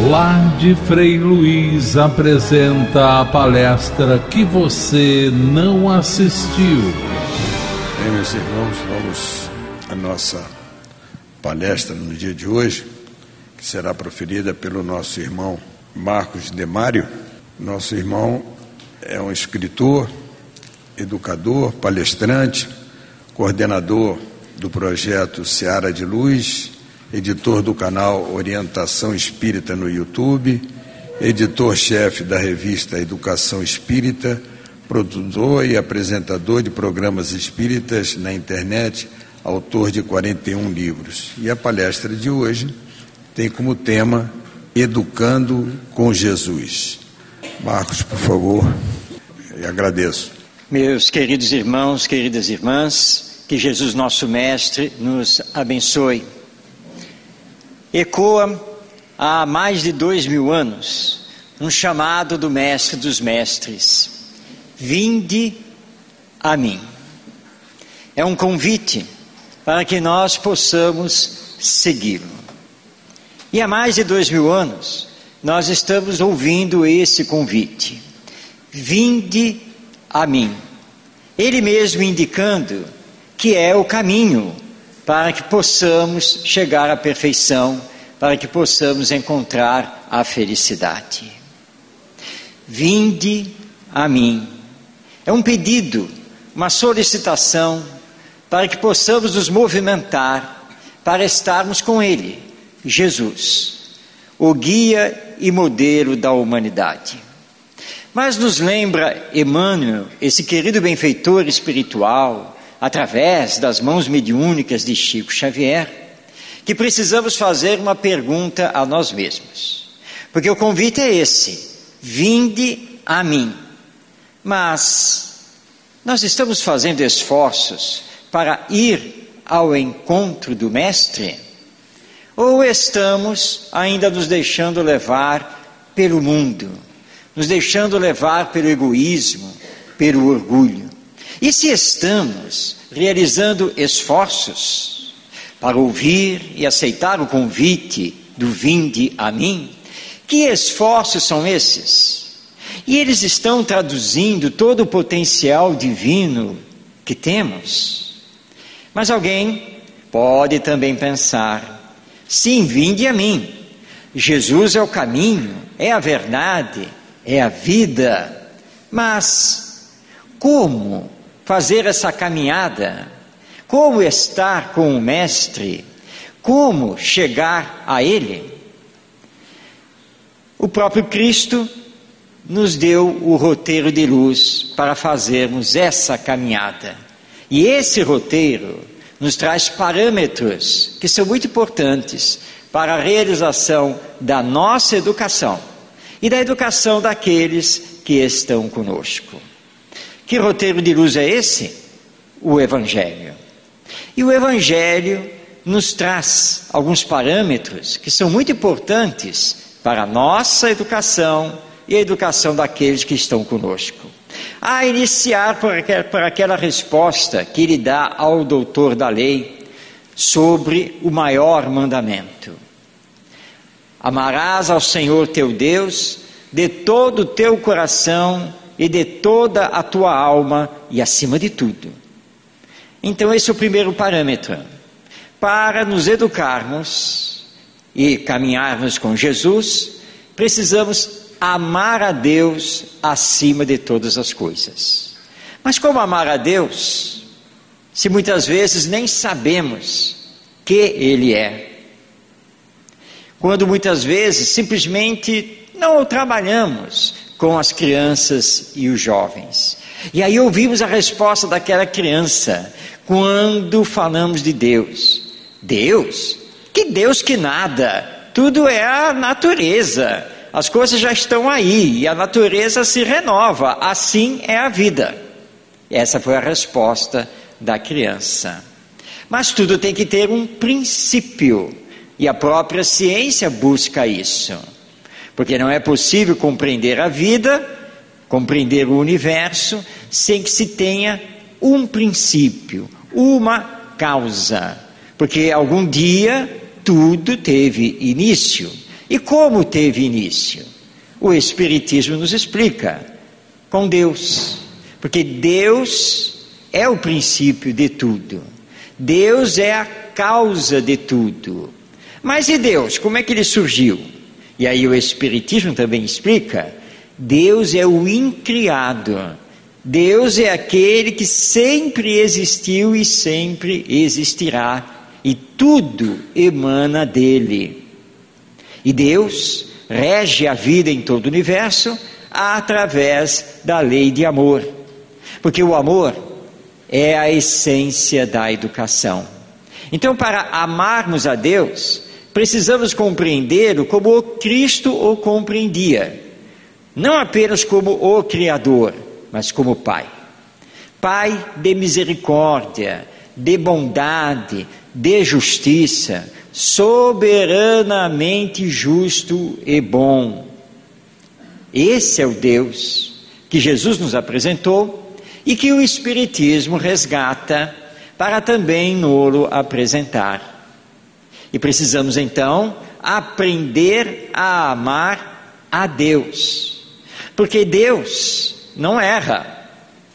Lar de Frei Luiz apresenta a palestra que você não assistiu. Bem, meus irmãos, vamos à nossa palestra no dia de hoje, que será proferida pelo nosso irmão Marcos Demário. Nosso irmão é um escritor, educador, palestrante, coordenador do projeto Seara de Luz, editor do canal Orientação Espírita no YouTube, editor-chefe da revista Educação Espírita, produtor e apresentador de programas espíritas na internet, autor de 41 livros. E a palestra de hoje tem como tema Educando com Jesus. Marcos, por favor, eu agradeço. Meus queridos irmãos, queridas irmãs, que Jesus nosso Mestre nos abençoe. Ecoa há mais de 2000 anos um chamado do Mestre dos Mestres: vinde a mim. É um convite para que nós possamos segui-lo. E há mais de 2000 anos nós estamos ouvindo esse convite: vinde a mim. Ele mesmo indicando que é o caminho para que possamos chegar à perfeição, para que possamos encontrar a felicidade. Vinde a mim. É um pedido, uma solicitação para que possamos nos movimentar para estarmos com Ele, Jesus, o guia e modelo da humanidade. Mas nos lembra Emmanuel, esse querido benfeitor espiritual, através das mãos mediúnicas de Chico Xavier, que precisamos fazer uma pergunta a nós mesmos. Porque o convite é esse: vinde a mim. Mas nós estamos fazendo esforços para ir ao encontro do Mestre? Ou estamos ainda nos deixando levar pelo mundo, nos deixando levar pelo egoísmo, pelo orgulho? E se estamos realizando esforços para ouvir e aceitar o convite do vinde a mim, que esforços são esses? E eles estão traduzindo todo o potencial divino que temos? Mas alguém pode também pensar: sim, vinde a mim. Jesus é o caminho, é a verdade, é a vida. Mas como fazer essa caminhada? Como estar com o Mestre? Como chegar a Ele? O próprio Cristo nos deu o roteiro de luz para fazermos essa caminhada. E esse roteiro nos traz parâmetros que são muito importantes para a realização da nossa educação e da educação daqueles que estão conosco. Que roteiro de luz é esse? O Evangelho. E o Evangelho nos traz alguns parâmetros que são muito importantes para a nossa educação e a educação daqueles que estão conosco. A iniciar por aquela resposta que ele dá ao doutor da lei sobre o maior mandamento: amarás ao Senhor teu Deus de todo o teu coração e de toda a tua alma e acima de tudo. Então esse é o primeiro parâmetro. Para nos educarmos e caminharmos com Jesus, precisamos amar a Deus acima de todas as coisas. Mas como amar a Deus, se muitas vezes nem sabemos que Ele é? Quando muitas vezes simplesmente não o trabalhamos com as crianças e os jovens. E aí ouvimos a resposta daquela criança quando falamos de Deus. Deus? Que Deus que nada, tudo é a natureza, as coisas já estão aí e a natureza se renova, assim é a vida. Essa foi a resposta da criança. Mas tudo tem que ter um princípio, e a própria ciência busca isso. Porque não é possível compreender a vida, compreender o universo, sem que se tenha um princípio, uma causa. Porque algum dia tudo teve início. E como teve início? O Espiritismo nos explica: com Deus. Porque Deus é o princípio de tudo. Deus é a causa de tudo. Mas e Deus? Como é que ele surgiu? E aí o Espiritismo também explica: Deus é o incriado. Deus é aquele que sempre existiu e sempre existirá. E tudo emana dele. E Deus rege a vida em todo o universo através da lei de amor. Porque o amor é a essência da educação. Então, para amarmos a Deus, precisamos compreendê-lo como o Cristo o compreendia. Não apenas como o Criador, mas como Pai. Pai de misericórdia, de bondade, de justiça, soberanamente justo e bom. Esse é o Deus que Jesus nos apresentou e que o Espiritismo resgata para também nos apresentar. E precisamos então aprender a amar a Deus, porque Deus não erra.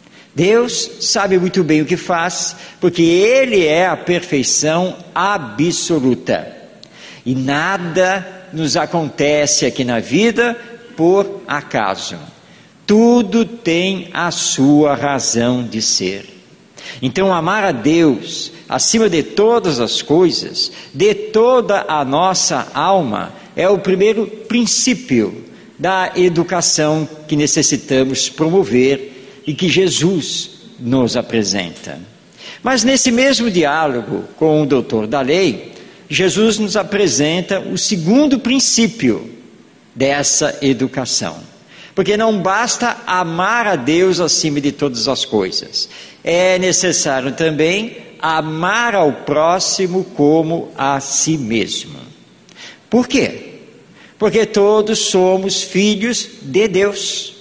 Deus sabe muito bem o que faz, porque Ele é a perfeição absoluta. E nada nos acontece aqui na vida por acaso. Tudo tem a sua razão de ser. Então, amar a Deus acima de todas as coisas, de toda a nossa alma, é o primeiro princípio da educação que necessitamos promover e que Jesus nos apresenta. Mas nesse mesmo diálogo com o doutor da lei, Jesus nos apresenta o segundo princípio dessa educação. Porque não basta amar a Deus acima de todas as coisas. É necessário também amar ao próximo como a si mesmo. Por quê? Porque todos somos filhos de Deus.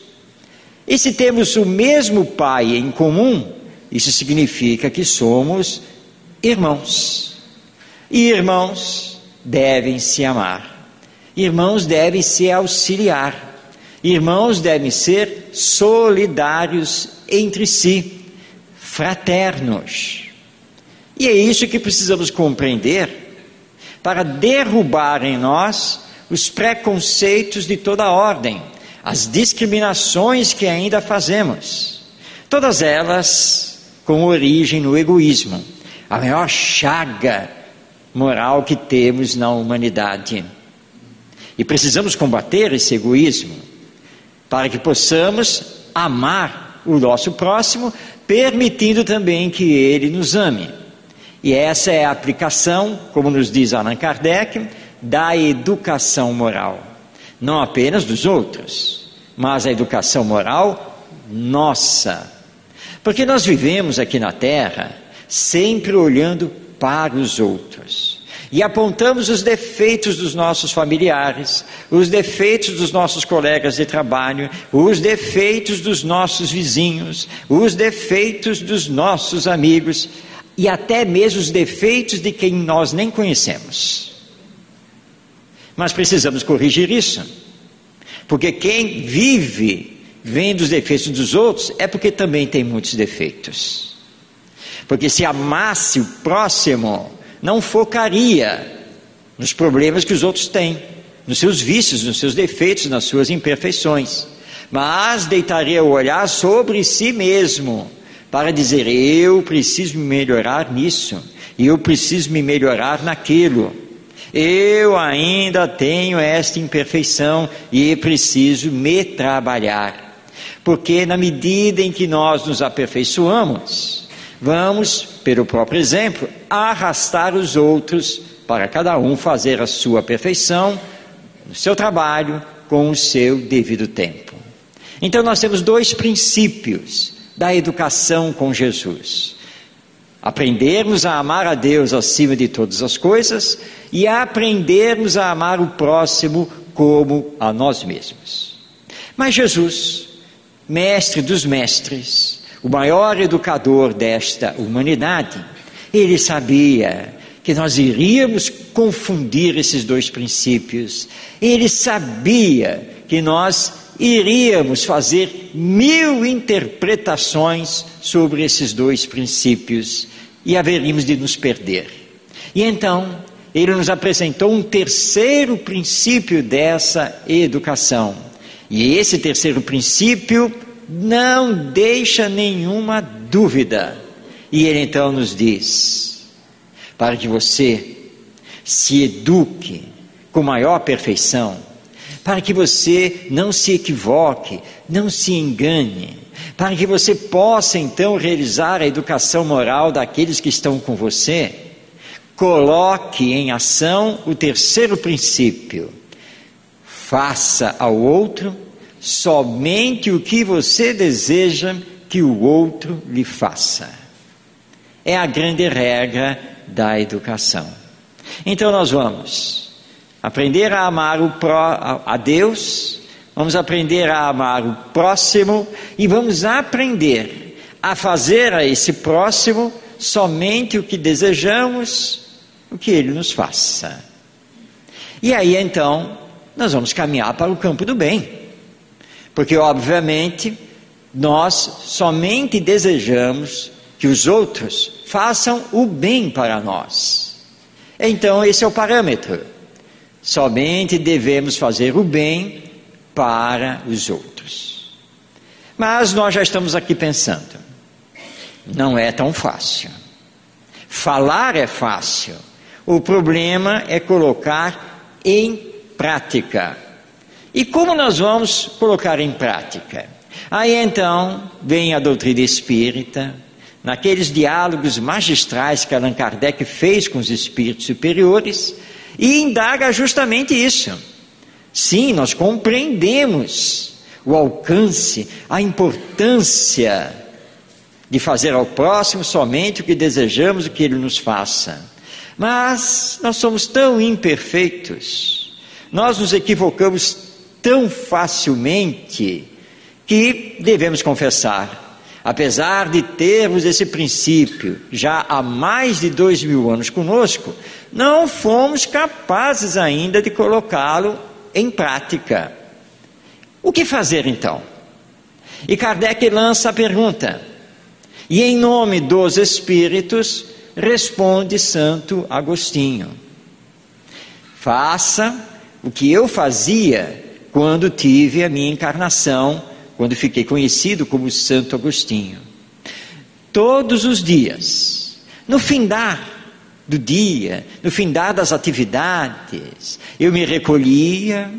E se temos o mesmo Pai em comum, isso significa que somos irmãos. E irmãos devem se amar. Irmãos devem se auxiliar. Irmãos devem ser solidários entre si, fraternos. E é isso que precisamos compreender para derrubar em nós os preconceitos de toda ordem, as discriminações que ainda fazemos, todas elas com origem no egoísmo, a maior chaga moral que temos na humanidade. E precisamos combater esse egoísmo para que possamos amar o nosso próximo, permitindo também que ele nos ame. E essa é a aplicação, como nos diz Allan Kardec, da educação moral. Não apenas dos outros, mas a educação moral nossa. Porque nós vivemos aqui na Terra sempre olhando para os outros. E apontamos os defeitos dos nossos familiares, os defeitos dos nossos colegas de trabalho, os defeitos dos nossos vizinhos, os defeitos dos nossos amigos e até mesmo os defeitos de quem nós nem conhecemos. Mas precisamos corrigir isso, porque quem vive vendo os defeitos dos outros é porque também tem muitos defeitos. Porque se amasse o próximo, não focaria nos problemas que os outros têm, nos seus vícios, nos seus defeitos, nas suas imperfeições, mas deitaria o olhar sobre si mesmo, para dizer: eu preciso me melhorar nisso, e eu preciso me melhorar naquilo, eu ainda tenho esta imperfeição e preciso me trabalhar, porque na medida em que nós nos aperfeiçoamos, vamos, pelo próprio exemplo, arrastar os outros para cada um fazer a sua perfeição no seu trabalho com o seu devido tempo. Então nós temos dois princípios da educação com Jesus: aprendermos a amar a Deus acima de todas as coisas e aprendermos a amar o próximo como a nós mesmos. Mas Jesus, mestre dos mestres, o maior educador desta humanidade, ele sabia que nós iríamos confundir esses dois princípios. Ele sabia que nós iríamos fazer 1000 interpretações sobre esses dois princípios e haveríamos de nos perder. E então, ele nos apresentou um terceiro princípio dessa educação. E esse terceiro princípio não deixa nenhuma dúvida. E ele então nos diz: para que você se eduque com maior perfeição, para que você não se equivoque, não se engane, para que você possa então realizar a educação moral daqueles que estão com você, coloque em ação o terceiro princípio: faça ao outro somente o que você deseja que o outro lhe faça. É a grande regra da educação. Então nós vamos aprender a amar a Deus, vamos aprender a amar o próximo e vamos aprender a fazer a esse próximo somente o que desejamos, o que ele nos faça. E aí então nós vamos caminhar para o campo do bem, porque obviamente nós somente desejamos que os outros façam o bem para nós. Então esse é o parâmetro. Somente devemos fazer o bem para os outros. Mas nós já estamos aqui pensando, não é tão fácil. Falar é fácil, o problema é colocar em prática. E como nós vamos colocar em prática? Aí então vem a doutrina espírita, naqueles diálogos magistrais que Allan Kardec fez com os espíritos superiores, e indaga justamente isso. Sim, nós compreendemos o alcance, a importância de fazer ao próximo somente o que desejamos o que ele nos faça. Mas nós somos tão imperfeitos, nós nos equivocamos tão facilmente, que devemos confessar, apesar de termos esse princípio já há mais de 2000 anos conosco, não fomos capazes ainda de colocá-lo em prática. O que fazer então? E Kardec lança a pergunta, e em nome dos Espíritos responde Santo Agostinho: faça o que eu fazia quando tive a minha encarnação, quando fiquei conhecido como Santo Agostinho. Todos os dias, no findar do dia, no findar das atividades, eu me recolhia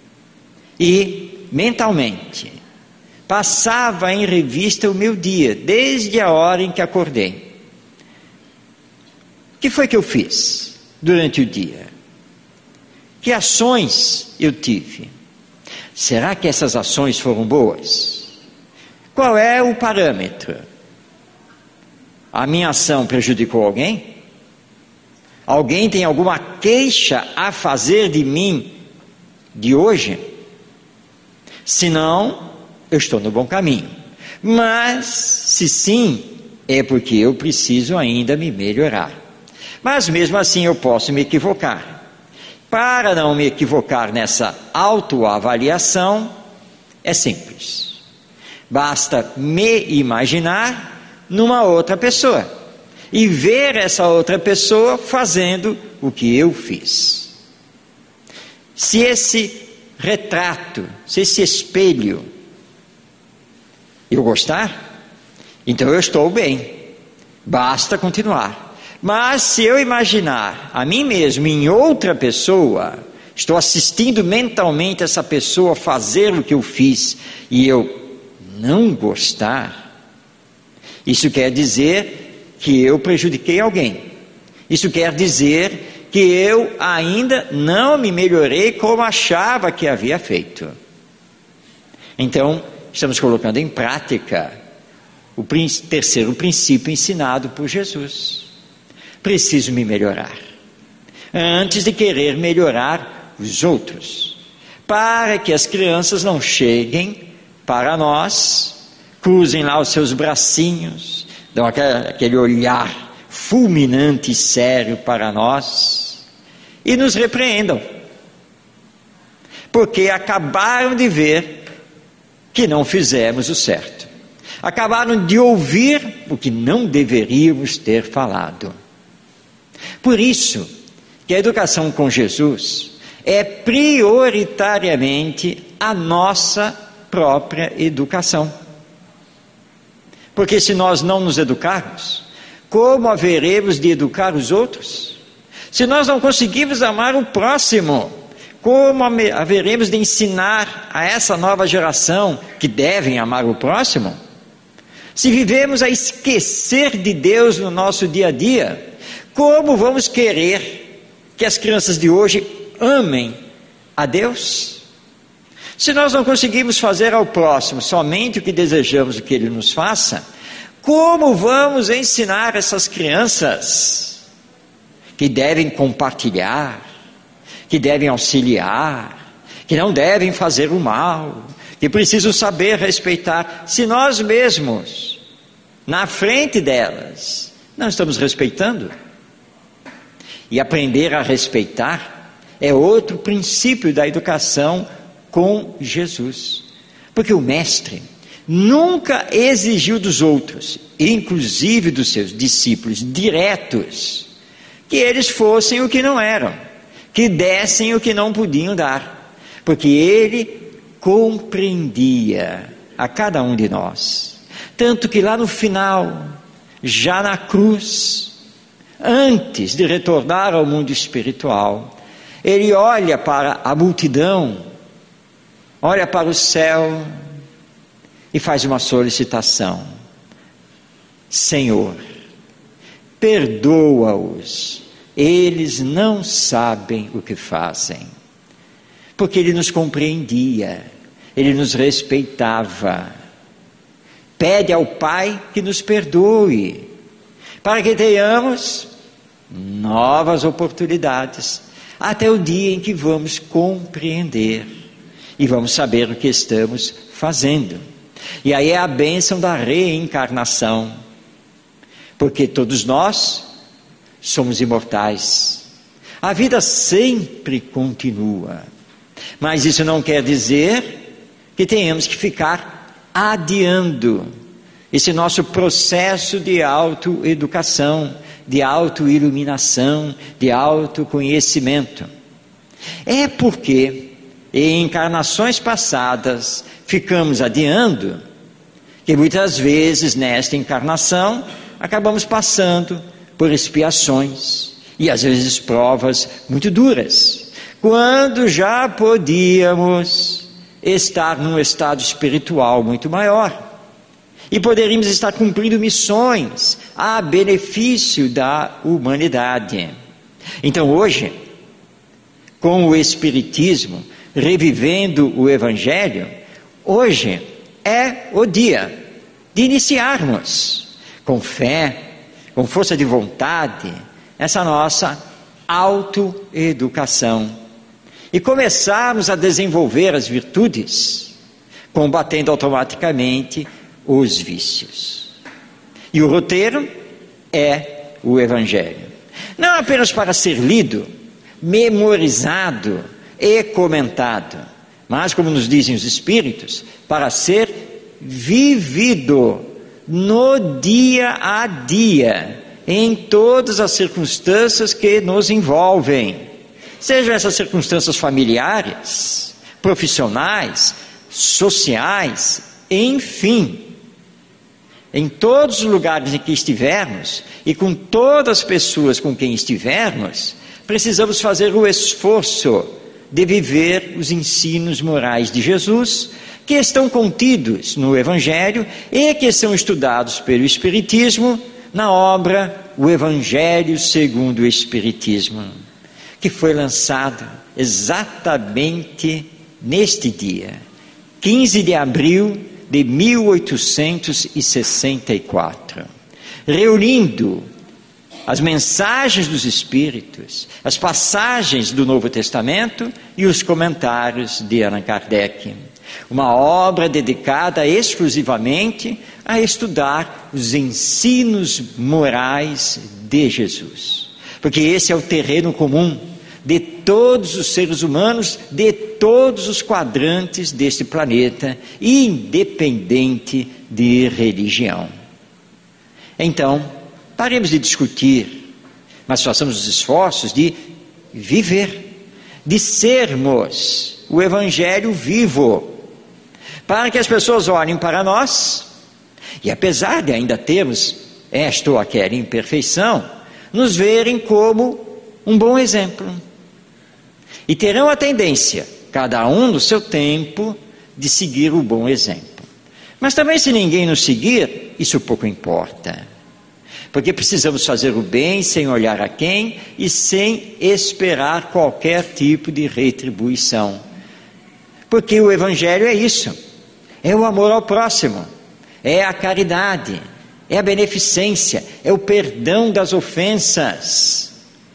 e mentalmente passava em revista o meu dia, desde a hora em que acordei. O que foi que eu fiz durante o dia? Que ações eu tive? Será que essas ações foram boas? Qual é o parâmetro? A minha ação prejudicou alguém? Alguém tem alguma queixa a fazer de mim de hoje? Se não, eu estou no bom caminho. Mas, se sim, é porque eu preciso ainda me melhorar. Mas mesmo assim eu posso me equivocar. Para não me equivocar nessa autoavaliação, é simples. Basta me imaginar numa outra pessoa e ver essa outra pessoa fazendo o que eu fiz. Se esse retrato, se esse espelho eu gostar, então eu estou bem, basta continuar. Mas se eu imaginar a mim mesmo em outra pessoa, estou assistindo mentalmente essa pessoa fazer o que eu fiz e eu não gostar, isso quer dizer que eu prejudiquei alguém. Isso quer dizer que eu ainda não me melhorei como achava que havia feito. Então, estamos colocando em prática o terceiro princípio ensinado por Jesus. Preciso me melhorar, antes de querer melhorar os outros, para que as crianças não cheguem para nós, cruzem lá os seus bracinhos, dão aquele olhar fulminante e sério para nós, e nos repreendam, porque acabaram de ver que não fizemos o certo, acabaram de ouvir o que não deveríamos ter falado. Por isso que a educação com Jesus é prioritariamente a nossa própria educação. Porque se nós não nos educarmos, como haveremos de educar os outros? Se nós não conseguirmos amar o próximo, como haveremos de ensinar a essa nova geração que devem amar o próximo? Se vivemos a esquecer de Deus no nosso dia a dia, como vamos querer que as crianças de hoje amem a Deus? Se nós não conseguimos fazer ao próximo somente o que desejamos que ele nos faça, como vamos ensinar essas crianças que devem compartilhar, que devem auxiliar, que não devem fazer o mal, que precisam saber respeitar, se nós mesmos, na frente delas, não estamos respeitando? E aprender a respeitar é outro princípio da educação com Jesus, porque o mestre nunca exigiu dos outros, inclusive dos seus discípulos diretos, que eles fossem o que não eram, que dessem o que não podiam dar, porque ele compreendia a cada um de nós, tanto que lá no final, já na cruz, antes de retornar ao mundo espiritual, ele olha para a multidão, olha para o céu e faz uma solicitação: Senhor, perdoa-os, eles não sabem o que fazem. Porque ele nos compreendia, ele nos respeitava. Pede ao Pai que nos perdoe, para que tenhamos novas oportunidades, até o dia em que vamos compreender e vamos saber o que estamos fazendo. E aí é a bênção da reencarnação, porque todos nós somos imortais, a vida sempre continua, mas isso não quer dizer que tenhamos que ficar adiando esse nosso processo de autoeducação, de autoiluminação, de autoconhecimento. É porque em encarnações passadas ficamos adiando, que muitas vezes nesta encarnação acabamos passando por expiações e às vezes provas muito duras, quando já podíamos estar num estado espiritual muito maior e poderíamos estar cumprindo missões a benefício da humanidade. Então hoje, com o Espiritismo, revivendo o Evangelho, hoje é o dia de iniciarmos com fé, com força de vontade, essa nossa autoeducação e começarmos a desenvolver as virtudes, combatendo automaticamente os vícios. E o roteiro é o Evangelho, não apenas para ser lido, memorizado e comentado, mas, como nos dizem os Espíritos, para ser vivido no dia a dia, em todas as circunstâncias que nos envolvem, sejam essas circunstâncias familiares, profissionais, sociais, enfim, em todos os lugares em que estivermos e com todas as pessoas com quem estivermos, precisamos fazer o esforço de viver os ensinos morais de Jesus, que estão contidos no Evangelho e que são estudados pelo Espiritismo na obra O Evangelho segundo o Espiritismo, que foi lançado exatamente neste dia, 15 de abril de 1864, reunindo as mensagens dos Espíritos, as passagens do Novo Testamento e os comentários de Allan Kardec. Uma obra dedicada exclusivamente a estudar os ensinos morais de Jesus. Porque esse é o terreno comum de todos os seres humanos, de todos os quadrantes deste planeta, independente de religião. Então, paremos de discutir, mas façamos os esforços de viver, de sermos o Evangelho vivo, para que as pessoas olhem para nós, e apesar de ainda termos esta ou aquela imperfeição, nos verem como um bom exemplo. E terão a tendência, cada um no seu tempo, de seguir o bom exemplo. Mas também, se ninguém nos seguir, isso pouco importa. Porque precisamos fazer o bem sem olhar a quem e sem esperar qualquer tipo de retribuição. Porque o Evangelho é isso, é o amor ao próximo, é a caridade, é a beneficência, é o perdão das ofensas.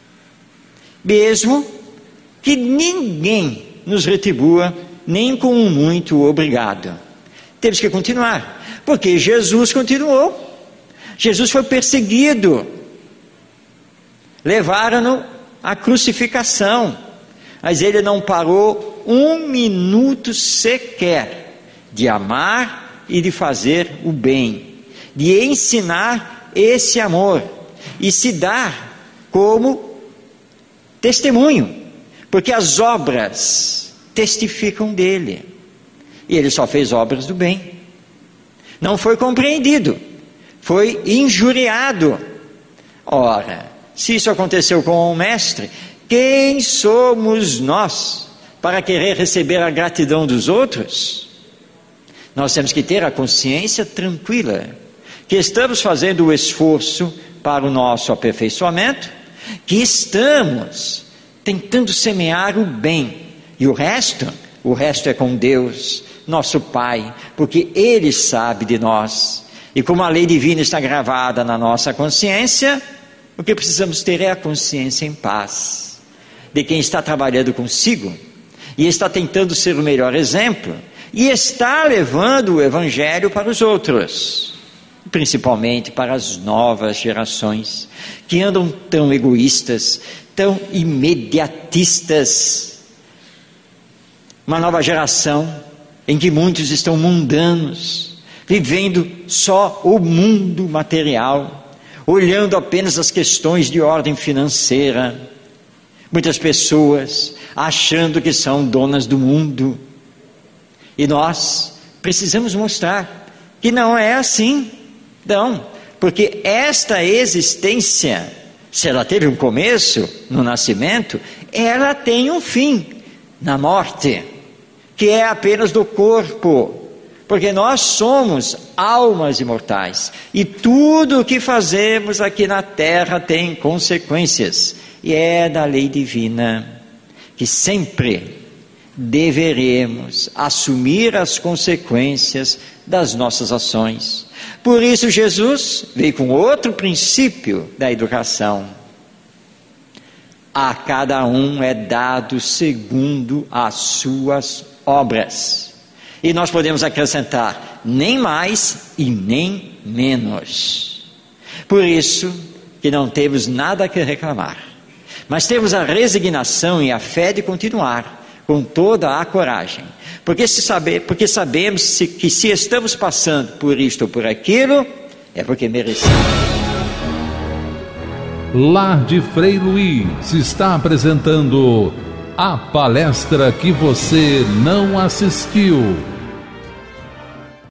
Mesmo que ninguém nos retribua, nem com um muito obrigado. Temos que continuar, porque Jesus continuou. Jesus foi perseguido, levaram-no à crucificação, mas ele não parou um minuto sequer de amar e de fazer o bem, de ensinar esse amor e se dar como testemunho, porque as obras testificam dele, e ele só fez obras do bem. Não foi compreendido, foi injuriado. Ora, se isso aconteceu com o mestre, quem somos nós para querer receber a gratidão dos outros? Nós temos que ter a consciência tranquila, que estamos fazendo o esforço para o nosso aperfeiçoamento, que estamos tentando semear o bem, e o resto é com Deus, nosso Pai, porque Ele sabe de nós. E como a lei divina está gravada na nossa consciência, o que precisamos ter é a consciência em paz, de quem está trabalhando consigo, e está tentando ser o melhor exemplo, e está levando o Evangelho para os outros, principalmente para as novas gerações, que andam tão egoístas, tão imediatistas. Uma nova geração em que muitos estão mundanos, vivendo só o mundo material, olhando apenas as questões de ordem financeira. Muitas pessoas achando que são donas do mundo. E nós precisamos mostrar que não é assim. Não, porque esta existência, se ela teve um começo no nascimento, ela tem um fim na morte, que é apenas do corpo. Porque nós somos almas imortais, e tudo o que fazemos aqui na terra tem consequências, e é da lei divina que sempre deveremos assumir as consequências das nossas ações. Por isso Jesus veio com outro princípio da educação: a cada um é dado segundo as suas obras. E nós podemos acrescentar, nem mais e nem menos. Por isso que não temos nada que reclamar, mas temos a resignação e a fé de continuar com toda a coragem, porque sabemos que se estamos passando por isto ou por aquilo, é porque merecemos. Lar de Frei Luiz está apresentando a palestra que você não assistiu.